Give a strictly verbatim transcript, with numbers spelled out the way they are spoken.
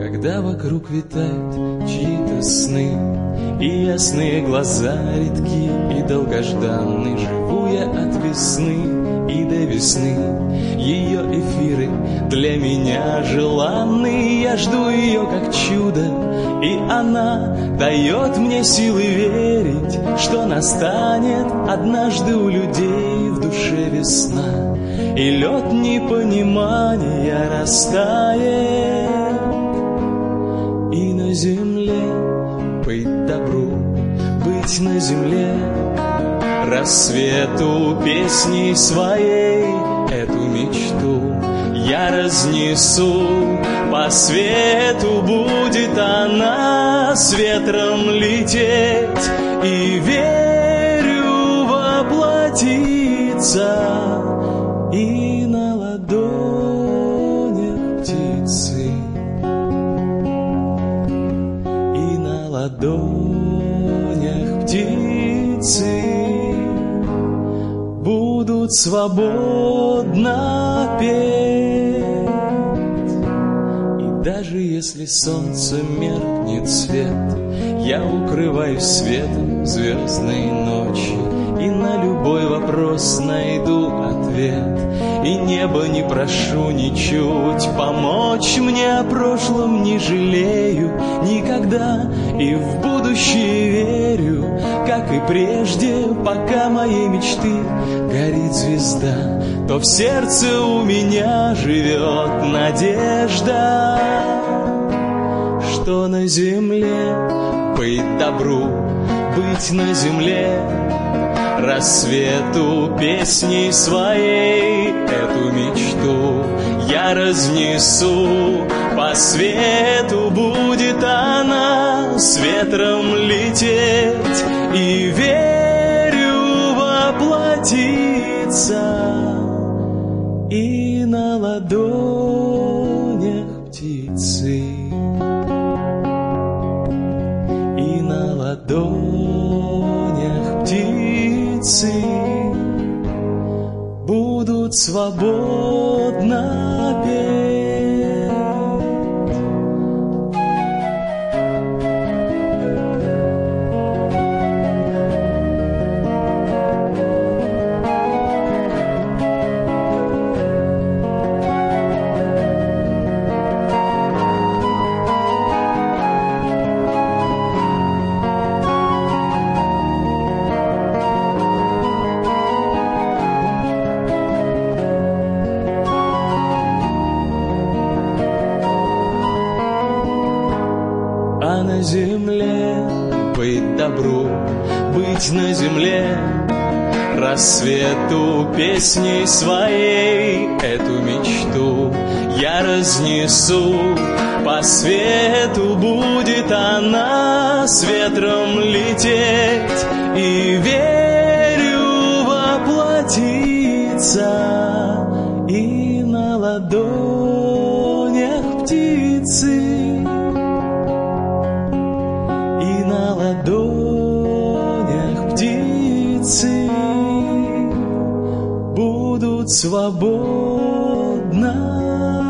Когда вокруг витают чьи-то сны, и ясные глаза редки и долгожданны, живу я от весны и до весны. Ее эфиры для меня желанны, я жду ее как чудо, и она дает мне силы верить, что настанет однажды у людей в душе весна, и лед непонимания растает, и на земле быть добру, быть на земле, рассвету песней своей эту мечту я разнесу по свету, будет она с ветром лететь, и верю воплотиться и на ладонях птицы, и на ладонях птицы будут свободно петь. И даже если солнце меркнет свет, я укрываюсь светом звездной ночи, и на любой вопрос найду ответ, и небо не прошу ничуть помочь мне, о прошлом не жалею никогда, и в будущее верю, как и прежде. Пока моей мечты горит звезда, то в сердце у меня живет надежда, что на земле быть добру, быть на земле, рассвету песней своей эту мечту я разнесу по свету, будет она с ветром лететь, и верю воплотиться и на ладонях птицы, и на ладонях птицы будут свободно петь. А на земле быть добру, быть на земле, рассвету песней своей эту мечту я разнесу по свету, будет она с ветром лететь, и верю воплотиться и на ладонях птицы, и на ладонях птицы будут свободно